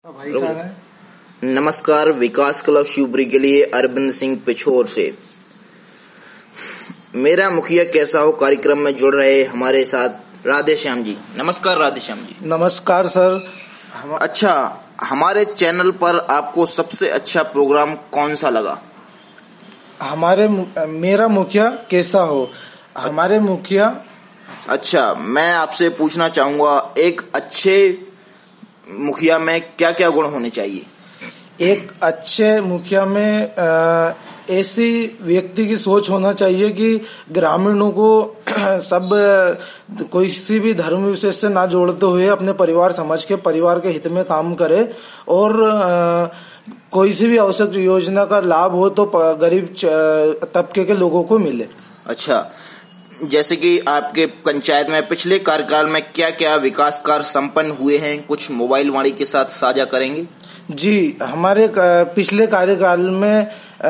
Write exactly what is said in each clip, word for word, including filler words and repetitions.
भाई कहाँ है? नमस्कार, विकास क्लब शिवपुरी के लिए अरविंद सिंह पिछोर से। मेरा मुखिया कैसा हो कार्यक्रम में जुड़ रहे हमारे साथ राधे श्याम जी। नमस्कार राधे श्याम जी। नमस्कार सर। हम... अच्छा, हमारे चैनल पर आपको सबसे अच्छा प्रोग्राम कौन सा लगा? हमारे मेरा मुखिया कैसा हो, हमारे मुखिया। अच्छा, मैं आपसे पूछना चाहूंगा, एक अच्छे मुखिया में क्या क्या गुण होने चाहिए? एक अच्छे मुखिया में आ, ऐसी व्यक्ति की सोच होना चाहिए कि ग्रामीणों को सब कोई किसी भी धर्म विशेष से ना जोड़ते हुए अपने परिवार समझ के परिवार के हित में काम करे और आ, कोई सी भी आवश्यक योजना का लाभ हो तो गरीब तबके के लोगों को मिले। अच्छा, जैसे कि आपके पंचायत में पिछले कार्यकाल में क्या क्या विकास कार्य संपन्न हुए हैं, कुछ मोबाइल वाणी के साथ साझा करेंगे? जी, हमारे पिछले कार्यकाल में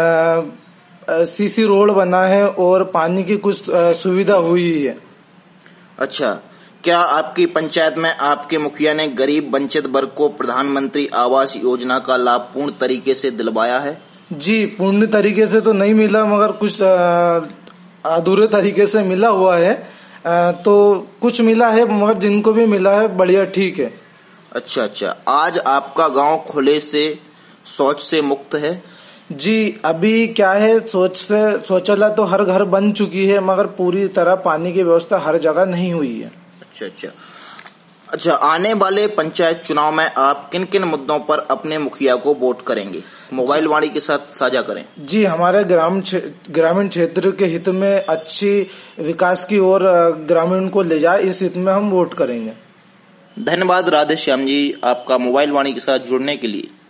सीसी रोड बना है और पानी की कुछ सुविधा हुई है। अच्छा, क्या आपकी पंचायत में आपके मुखिया ने गरीब वंचित वर्ग को प्रधानमंत्री आवास योजना का लाभ पूर्ण तरीके से दिलवाया है? जी, पूर्ण तरीके से तो नहीं मिला, मगर कुछ अधूरे तरीके से मिला हुआ है। तो कुछ मिला है, मगर जिनको भी मिला है बढ़िया, ठीक है। अच्छा अच्छा, आज आपका गांव खुले से शौच से मुक्त है? जी, अभी क्या है, शौच से शौचालय तो हर घर बन चुकी है, मगर पूरी तरह पानी की व्यवस्था हर जगह नहीं हुई है। अच्छा अच्छा अच्छा आने वाले पंचायत चुनाव में आप किन किन मुद्दों पर अपने मुखिया को वोट करेंगे? मोबाइल वाणी के साथ साझा करें। जी, हमारे ग्राम ग्रामीण क्षेत्र के हित में अच्छी विकास की ओर ग्रामीण को ले जाए, इस हित में हम वोट करेंगे। धन्यवाद राधे श्याम जी, आपका मोबाइल वाणी के साथ जुड़ने के लिए।